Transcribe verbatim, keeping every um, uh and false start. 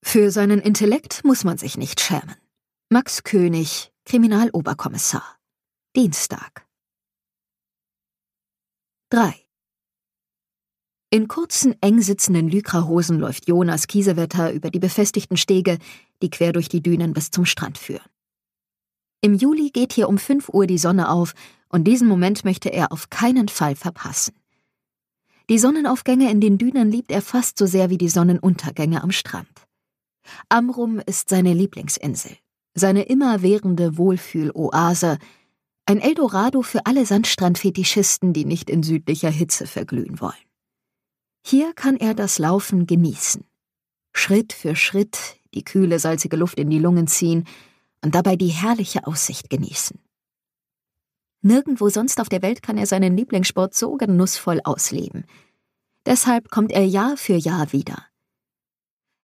Für seinen Intellekt muss man sich nicht schämen. Max König, Kriminaloberkommissar. Dienstag. drei. In kurzen, eng sitzenden Lycra-Hosen läuft Jonas Kiesewetter über die befestigten Stege, die quer durch die Dünen bis zum Strand führen. Im Juli geht hier um fünf Uhr die Sonne auf und diesen Moment möchte er auf keinen Fall verpassen. Die Sonnenaufgänge in den Dünen liebt er fast so sehr wie die Sonnenuntergänge am Strand. Amrum ist seine Lieblingsinsel, seine immerwährende Wohlfühloase, ein Eldorado für alle Sandstrandfetischisten, die nicht in südlicher Hitze verglühen wollen. Hier kann er das Laufen genießen. Schritt für Schritt die kühle, salzige Luft in die Lungen ziehen und dabei die herrliche Aussicht genießen. Nirgendwo sonst auf der Welt kann er seinen Lieblingssport so genussvoll ausleben. Deshalb kommt er Jahr für Jahr wieder.